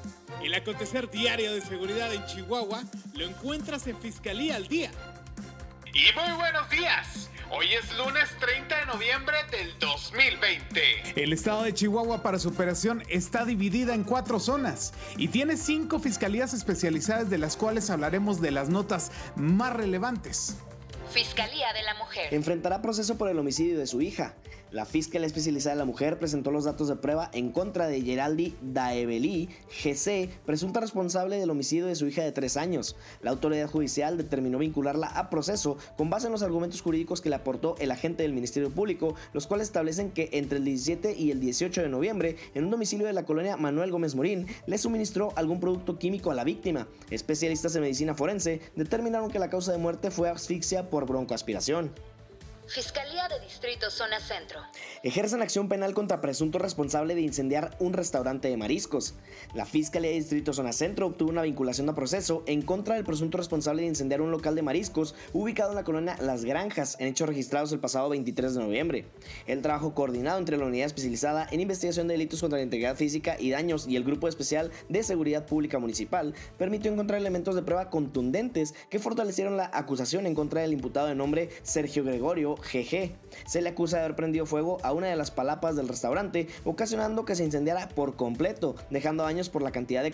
El acontecer diario de seguridad en Chihuahua lo encuentras en Fiscalía al Día. Y muy buenos días. Hoy es lunes 30 de noviembre del 2020. El estado de Chihuahua para su operación está dividida en 4 zonas y tiene 5 fiscalías especializadas, de las cuales hablaremos de las notas más relevantes. Fiscalía de la Mujer. Enfrentará proceso por el homicidio de su hija. La Fiscalía Especializada de la Mujer presentó los datos de prueba en contra de Geraldi Daebelí GC, presunta responsable del homicidio de su hija de 3 años. La autoridad judicial determinó vincularla a proceso con base en los argumentos jurídicos que le aportó el agente del Ministerio Público, los cuales establecen que entre el 17 y el 18 de noviembre, en un domicilio de la colonia Manuel Gómez Morín, le suministró algún producto químico a la víctima. Especialistas en medicina forense determinaron que la causa de muerte fue asfixia por broncoaspiración. Fiscalía de Distrito Zona Centro. Ejercen acción penal contra presunto responsable de incendiar un restaurante de mariscos. La Fiscalía de Distrito Zona Centro obtuvo una vinculación a proceso en contra del presunto responsable de incendiar un local de mariscos ubicado en la colonia Las Granjas, en hechos registrados el pasado 23 de noviembre. El trabajo coordinado entre la Unidad Especializada en Investigación de Delitos contra la Integridad Física y Daños y el Grupo Especial de Seguridad Pública Municipal permitió encontrar elementos de prueba contundentes que fortalecieron la acusación en contra del imputado de nombre Sergio Gregorio GG. Se le acusa de haber prendido fuego a una de las palapas del restaurante, ocasionando que se incendiara por completo, dejando daños por la cantidad de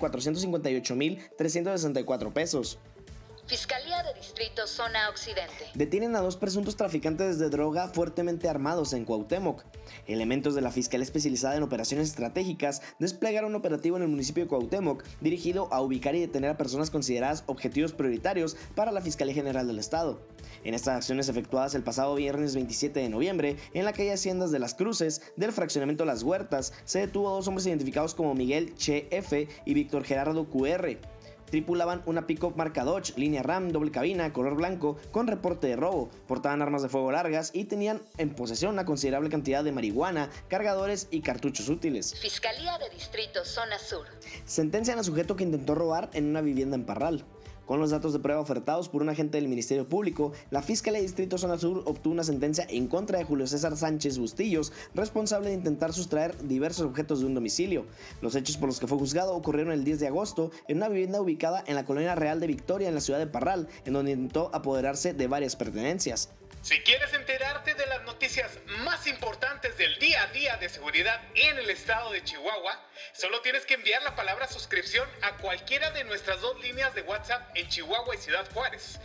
458,364 pesos. Fiscalía de Distrito Zona Occidente. Detienen a 2 presuntos traficantes de droga fuertemente armados en Cuauhtémoc. Elementos de la Fiscalía Especializada en Operaciones Estratégicas desplegaron un operativo en el municipio de Cuauhtémoc dirigido a ubicar y detener a personas consideradas objetivos prioritarios para la Fiscalía General del Estado. En estas acciones efectuadas el pasado viernes 27 de noviembre, en la calle Haciendas de las Cruces del fraccionamiento Las Huertas, se detuvo a 2 hombres identificados como Miguel Che F y Víctor Gerardo QR. Tripulaban una pick-up marca Dodge, línea RAM, doble cabina, color blanco, con reporte de robo, portaban armas de fuego largas y tenían en posesión una considerable cantidad de marihuana, cargadores y cartuchos útiles. Fiscalía de Distrito Zona Sur. Sentencian a sujeto que intentó robar en una vivienda en Parral. Con los datos de prueba ofertados por un agente del Ministerio Público, la Fiscalía de Distrito Zona Sur obtuvo una sentencia en contra de Julio César Sánchez Bustillos, responsable de intentar sustraer diversos objetos de un domicilio. Los hechos por los que fue juzgado ocurrieron el 10 de agosto en una vivienda ubicada en la Colonia Real de Victoria, en la ciudad de Parral, en donde intentó apoderarse de varias pertenencias. Si quieres enterarte de las noticias más importantes del día a día de seguridad en el estado de Chihuahua, solo tienes que enviar la palabra suscripción a cualquiera de nuestras 2 líneas de WhatsApp en Chihuahua y Ciudad Juárez,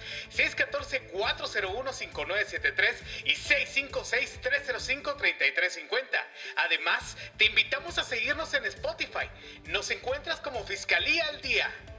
614-401-5973 y 656-305-3350. Además, te invitamos a seguirnos en Spotify. Nos encuentras como Fiscalía al Día.